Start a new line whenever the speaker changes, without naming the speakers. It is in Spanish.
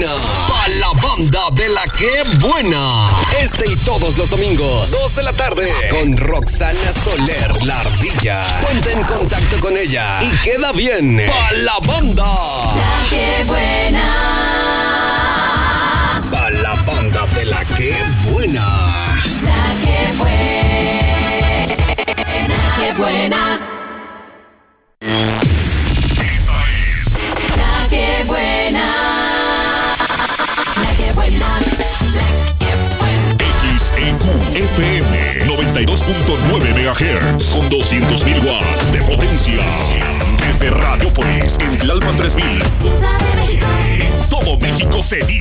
buena. Pa' la banda de la que buena. Este y todos los domingos, 2 de la tarde, con Roxana Soler, la ardilla. Ponte en contacto con ella y queda bien. Pa' la banda.
La que buena.
Pa' la banda de la que buena.
La que buena. Qué buena. La que buena. La que buena.
XEQ FM 92.9 MHz con 200.000 watts de potencia. Desde Radiopolis en Tlalpan 3000.
Ciudad de México.
En todo México se dice.